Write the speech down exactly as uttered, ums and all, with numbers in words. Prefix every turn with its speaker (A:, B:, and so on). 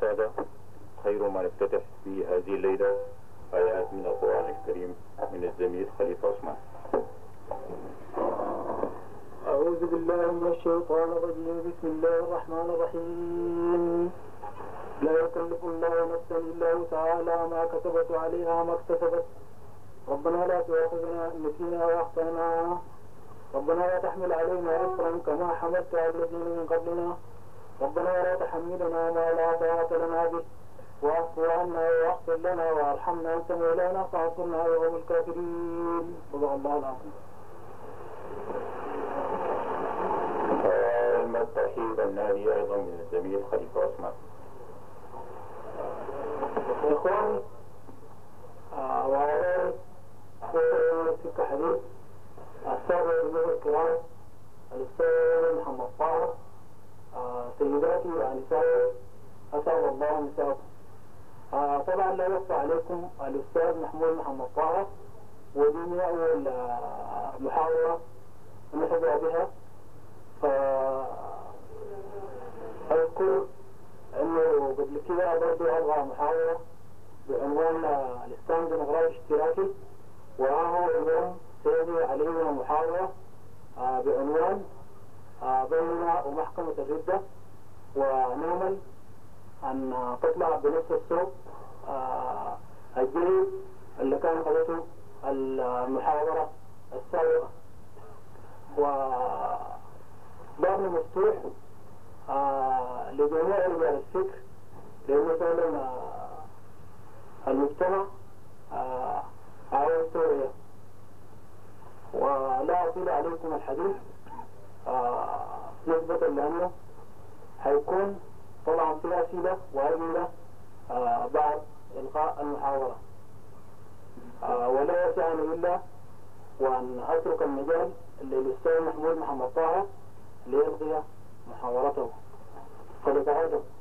A: السادة، خير ما نفتتح في هذه الليلة آيات من القرآن الكريم من الزميل خليفة عثمان.
B: أعوذ بالله من الشيطان الرجيم. بسم الله الرحمن الرحيم. لا يكلف الله نفسا إلا وسعها ما كسبت عليها ما اكتسبت. ربنا لا تؤاخذنا إن نسينا وأخطأنا. ربنا لا تحمل علينا إصرا كما حملت على الذين من قبلنا. ربنا لا تحملنا ما لا طاقة لنا به واعف عنا واغفر لنا وارحمنا أنت مولانا فانصرنا على القوم الكافرين. صدق الله العظيم.
A: الترحيب النادي أيضا من الزميل خليفة عثمان.
B: إخواني آه وعلى سكة حديث السادة الجمهور الكرام الأستاذ محمد طه. آه سيداتي ونسائي أسعد الله مساءكم. آه طبعا لا يخفى عليكم الأستاذ محمود محمد طه، ودي أول آه محاضرة نحظى بها. فأذكر أنه قبل كده برضه أبغى محاضرة بعنوان الإسلام الديمقراطي الاشتراكي، وهو اليوم سيجري علينا محاضرة آه بعنوان آه بيننا ومحكمة الردة، ونأمل أن تطلع بنفس الصوت آه الجيد اللي كان قضته المحاضرة السابقة. وباب مفتوح آه لجميع رجال الفكر، لأنه فعلا آه المجتمع آه عاوز توعية. ولا أطيل عليكم الحديث آه نسبة لأنه حيكون طبعا في أسئلة وأجوبة آه بعد إلقاء المحاضرة. آه ولا يسعني إلا وأن أترك المجال للأستاذ محمود محمد طه ليلقي محاضرته. فلتعالوا.